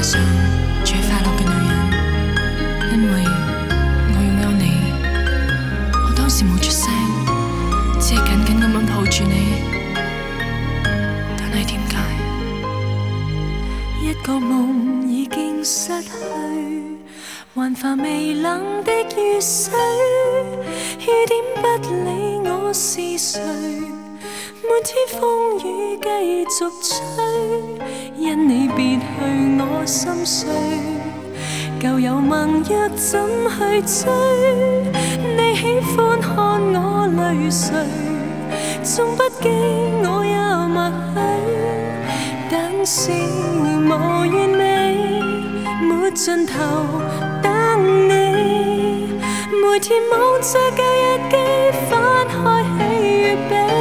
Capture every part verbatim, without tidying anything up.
上最快樂嘅女人，因為我擁有你。我當時冇出聲，只係緊緊咁樣抱住你。但係點解一個夢已經失去，還繁微冷的雨水，雨點不理我是誰，每天風雨繼續吹，因你別去我心碎，舊有盟約怎去追？你喜歡看我淚垂，縱不羈我也默許，但是無完美，沒盡頭等你，每天望着舊日記，翻開喜與悲。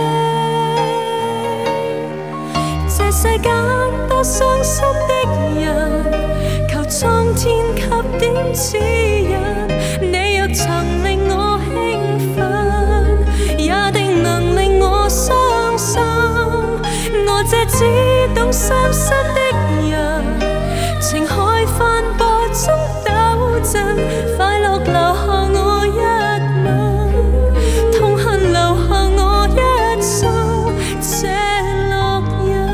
這世間多傷心的人，求蒼天給點指引。你若曾令我興奮，也定能令我傷心。我這只懂傷心的人，情海翻波中抖震，快樂留下我一吻，痛恨留下我一生這烙印。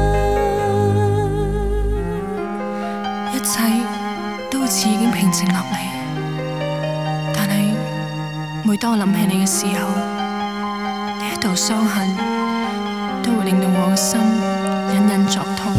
一切都好似已經平靜落嚟，但係每當我諗起你嘅時候，呢一道傷痕都會令到我嘅心隱隱作痛。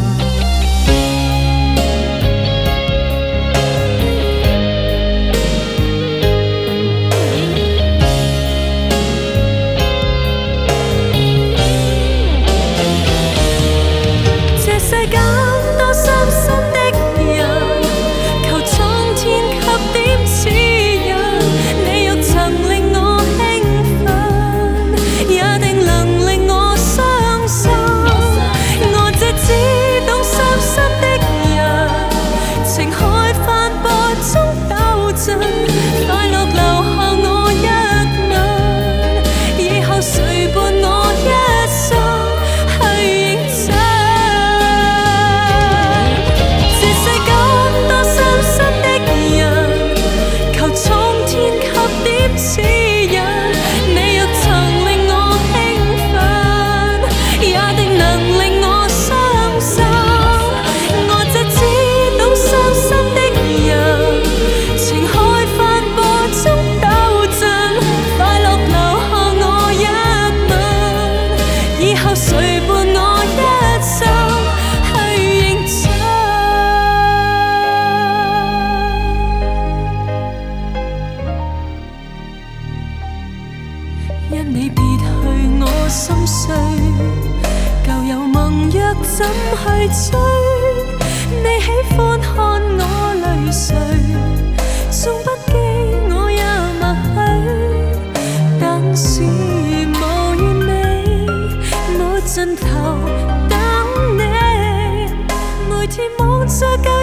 因你別去我心碎，舊有盟約怎去追？你喜歡看我淚垂，縱不羈我也默許，但是無完美，沒盡頭等你，每天望着舊